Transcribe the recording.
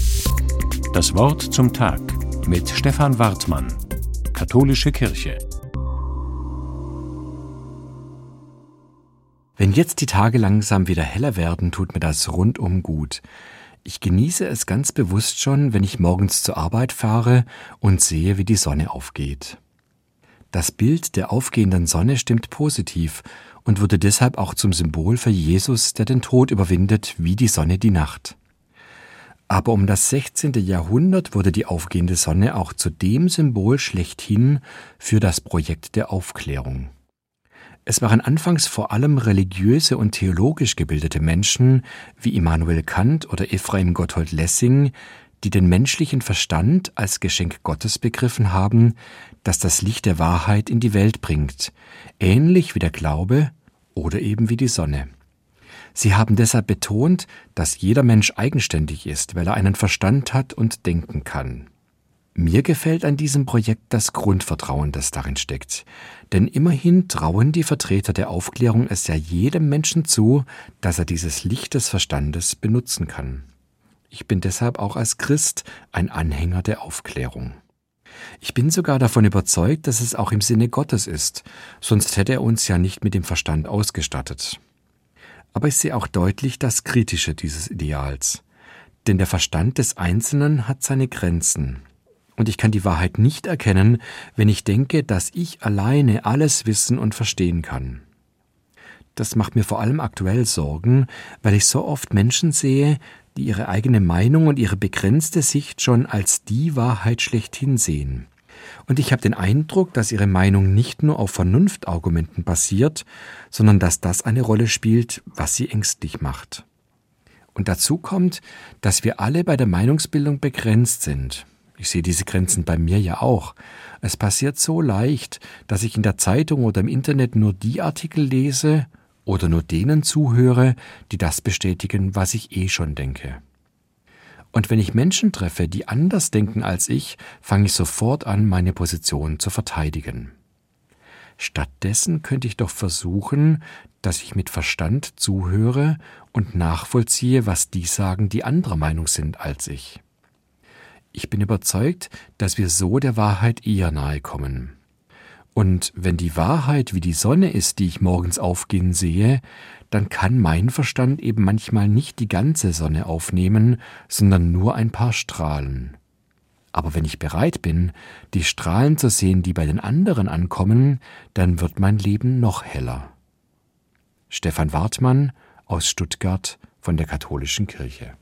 Das Wort zum Tag mit Stefan Wartmann, Katholische Kirche. Wenn jetzt die Tage langsam wieder heller werden, tut mir das rundum gut. Ich genieße es ganz bewusst schon, wenn ich morgens zur Arbeit fahre und sehe, wie die Sonne aufgeht. Das Bild der aufgehenden Sonne stimmt positiv und wurde deshalb auch zum Symbol für Jesus, der den Tod überwindet, wie die Sonne die Nacht. Aber um das 16. Jahrhundert wurde die aufgehende Sonne auch zu dem Symbol schlechthin für das Projekt der Aufklärung. Es waren anfangs vor allem religiöse und theologisch gebildete Menschen wie Immanuel Kant oder Ephraim Gotthold Lessing, die den menschlichen Verstand als Geschenk Gottes begriffen haben, das das Licht der Wahrheit in die Welt bringt, ähnlich wie der Glaube oder eben wie die Sonne. Sie haben deshalb betont, dass jeder Mensch eigenständig ist, weil er einen Verstand hat und denken kann. Mir gefällt an diesem Projekt das Grundvertrauen, das darin steckt. Denn immerhin trauen die Vertreter der Aufklärung es ja jedem Menschen zu, dass er dieses Licht des Verstandes benutzen kann. Ich bin deshalb auch als Christ ein Anhänger der Aufklärung. Ich bin sogar davon überzeugt, dass es auch im Sinne Gottes ist, sonst hätte er uns ja nicht mit dem Verstand ausgestattet. Aber ich sehe auch deutlich das Kritische dieses Ideals. Denn der Verstand des Einzelnen hat seine Grenzen. Und ich kann die Wahrheit nicht erkennen, wenn ich denke, dass ich alleine alles wissen und verstehen kann. Das macht mir vor allem aktuell Sorgen, weil ich so oft Menschen sehe, die ihre eigene Meinung und ihre begrenzte Sicht schon als die Wahrheit schlechthin sehen. Und ich habe den Eindruck, dass ihre Meinung nicht nur auf Vernunftargumenten basiert, sondern dass das eine Rolle spielt, was sie ängstlich macht. Und dazu kommt, dass wir alle bei der Meinungsbildung begrenzt sind. Ich sehe diese Grenzen bei mir ja auch. Es passiert so leicht, dass ich in der Zeitung oder im Internet nur die Artikel lese oder nur denen zuhöre, die das bestätigen, was ich schon denke. Und wenn ich Menschen treffe, die anders denken als ich, fange ich sofort an, meine Position zu verteidigen. Stattdessen könnte ich doch versuchen, dass ich mit Verstand zuhöre und nachvollziehe, was die sagen, die anderer Meinung sind als ich. Ich bin überzeugt, dass wir so der Wahrheit eher nahe kommen. Und wenn die Wahrheit wie die Sonne ist, die ich morgens aufgehen sehe, dann kann mein Verstand eben manchmal nicht die ganze Sonne aufnehmen, sondern nur ein paar Strahlen. Aber wenn ich bereit bin, die Strahlen zu sehen, die bei den anderen ankommen, dann wird mein Leben noch heller. Stefan Wartmann aus Stuttgart von der Katholischen Kirche.